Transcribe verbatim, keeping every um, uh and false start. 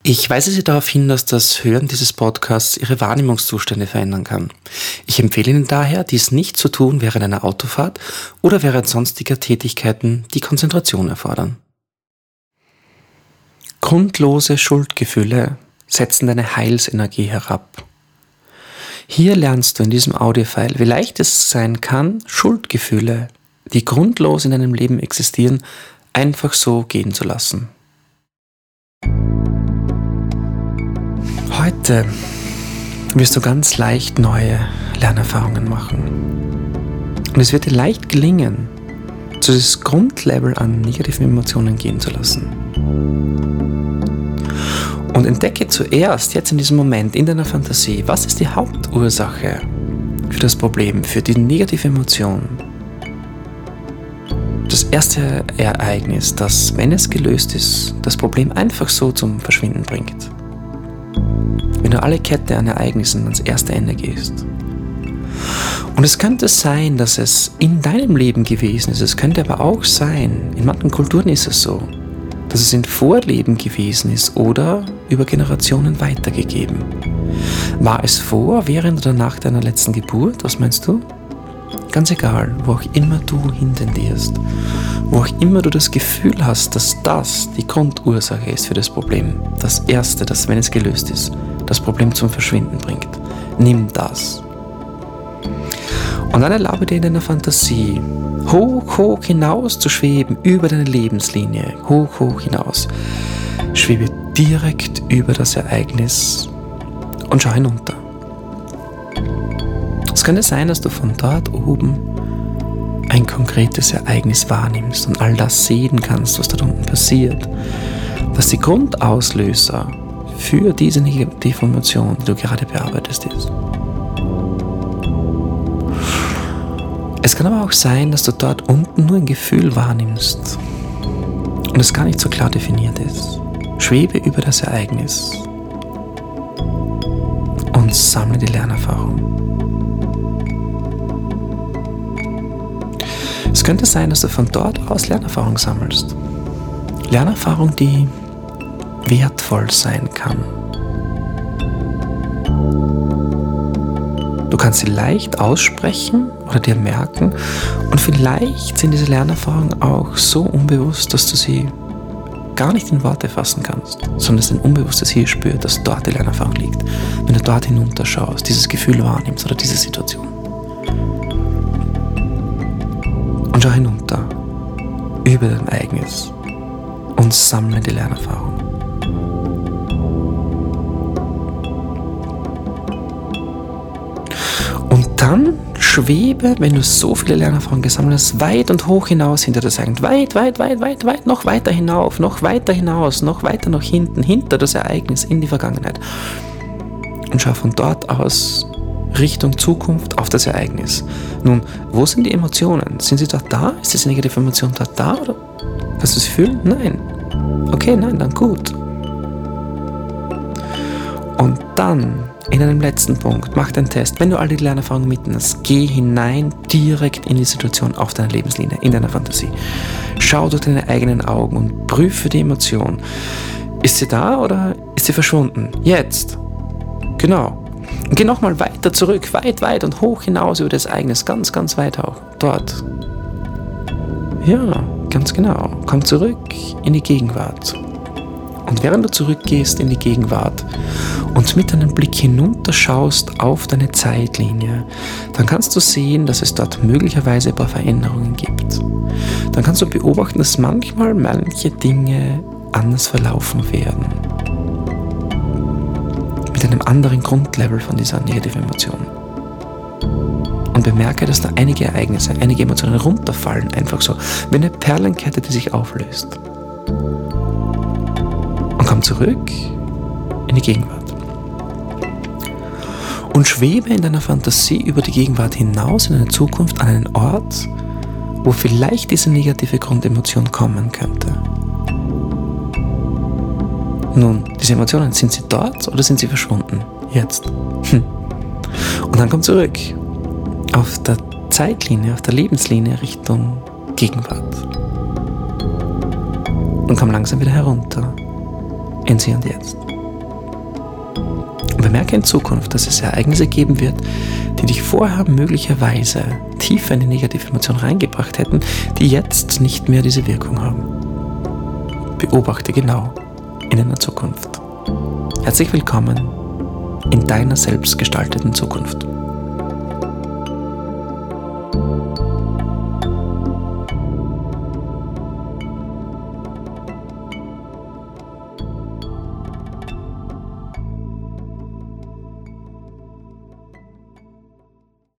Ich weise Sie darauf hin, dass das Hören dieses Podcasts Ihre Wahrnehmungszustände verändern kann. Ich empfehle Ihnen daher, dies nicht zu tun während einer Autofahrt oder während sonstiger Tätigkeiten, die Konzentration erfordern. Grundlose Schuldgefühle setzen deine Heilsenergie herab. Hier lernst du in diesem Audiofile, wie leicht es sein kann, Schuldgefühle, die grundlos in deinem Leben existieren, einfach so gehen zu lassen. Heute wirst du ganz leicht neue Lernerfahrungen machen. Und es wird dir leicht gelingen, zu dieses Grundlevel an negativen Emotionen gehen zu lassen. Und entdecke zuerst, jetzt in diesem Moment, in deiner Fantasie, was ist die Hauptursache für das Problem, für die negative Emotion. Das erste Ereignis, das, wenn es gelöst ist, das Problem einfach so zum Verschwinden bringt. Wenn du alle Kette an Ereignissen ans erste Ende gehst. Und es könnte sein, dass es in deinem Leben gewesen ist. Es könnte aber auch sein, in manchen Kulturen ist es so, dass es in Vorleben gewesen ist oder über Generationen weitergegeben. War es vor, während oder nach deiner letzten Geburt? Was meinst du? Ganz egal, wo auch immer du hintendierst, wo auch immer du das Gefühl hast, dass das die Grundursache ist für das Problem, das Erste, das, wenn es gelöst ist, das Problem zum Verschwinden bringt. Nimm das. Und dann erlaube dir in deiner Fantasie, hoch, hoch hinaus zu schweben, über deine Lebenslinie, hoch, hoch hinaus. Schwebe direkt über das Ereignis und schau hinunter. Es könnte sein, dass du von dort oben ein konkretes Ereignis wahrnimmst und all das sehen kannst, was dort unten passiert. Dass die Grundauslöser für diese negative Emotion, die du gerade bearbeitest, ist. Es kann aber auch sein, dass du dort unten nur ein Gefühl wahrnimmst und es gar nicht so klar definiert ist. Schwebe über das Ereignis und sammle die Lernerfahrung. Es könnte sein, dass du von dort aus Lernerfahrung sammelst. Lernerfahrung, die wertvoll sein kann. Du kannst sie leicht aussprechen oder dir merken und vielleicht sind diese Lernerfahrungen auch so unbewusst, dass du sie gar nicht in Worte fassen kannst, sondern es ist ein Unbewusstes hier spürt, dass dort die Lernerfahrung liegt. Wenn du dort hinunterschaust, dieses Gefühl wahrnimmst oder diese Situation. Und schau hinunter, über dein Ereignis und sammle die Lernerfahrung. Und dann schwebe, wenn du so viele Lernerfahrungen gesammelt hast, weit und hoch hinaus hinter das Ereignis. Weit, weit, weit, weit, weit, noch weiter hinauf, noch weiter hinaus, noch weiter nach hinten, hinter das Ereignis, in die Vergangenheit. Und schau von dort aus Richtung Zukunft auf das Ereignis. Nun, wo sind die Emotionen? Sind sie dort da? Ist diese negative Emotion dort da? Oder hast du das Gefühl? Nein. Okay, nein, dann gut. Und dann, in einem letzten Punkt, mach den Test. Wenn du all die Lernerfahrungen mitten hast, geh hinein direkt in die Situation auf deiner Lebenslinie, in deiner Fantasie. Schau durch deine eigenen Augen und prüfe die Emotion. Ist sie da oder ist sie verschwunden? Jetzt. Genau. Und geh nochmal weiter zurück, weit, weit und hoch hinaus über das Ereignis, ganz, ganz weit auch. Dort. Ja, ganz genau. Komm zurück in die Gegenwart. Und während du zurückgehst in die Gegenwart und mit deinem Blick hinunterschaust auf deine Zeitlinie, dann kannst du sehen, dass es dort möglicherweise ein paar Veränderungen gibt. Dann kannst du beobachten, dass manchmal manche Dinge anders verlaufen werden. Mit einem anderen Grundlevel von dieser negativen Emotion. Und bemerke, dass da einige Ereignisse, einige Emotionen runterfallen, einfach so, wie eine Perlenkette, die sich auflöst. Und komm zurück in die Gegenwart. Und schwebe in deiner Fantasie über die Gegenwart hinaus in eine Zukunft an einen Ort, wo vielleicht diese negative Grundemotion kommen könnte. Nun, diese Emotionen, sind sie dort oder sind sie verschwunden? Jetzt. Hm. Und dann komm zurück auf der Zeitlinie, auf der Lebenslinie Richtung Gegenwart. Und komm langsam wieder herunter ins Hier und Jetzt. Und bemerke in Zukunft, dass es Ereignisse geben wird, die dich vorher möglicherweise tiefer in die negative Emotion reingebracht hätten, die jetzt nicht mehr diese Wirkung haben. Beobachte genau in deiner Zukunft. Herzlich willkommen in deiner selbstgestalteten Zukunft.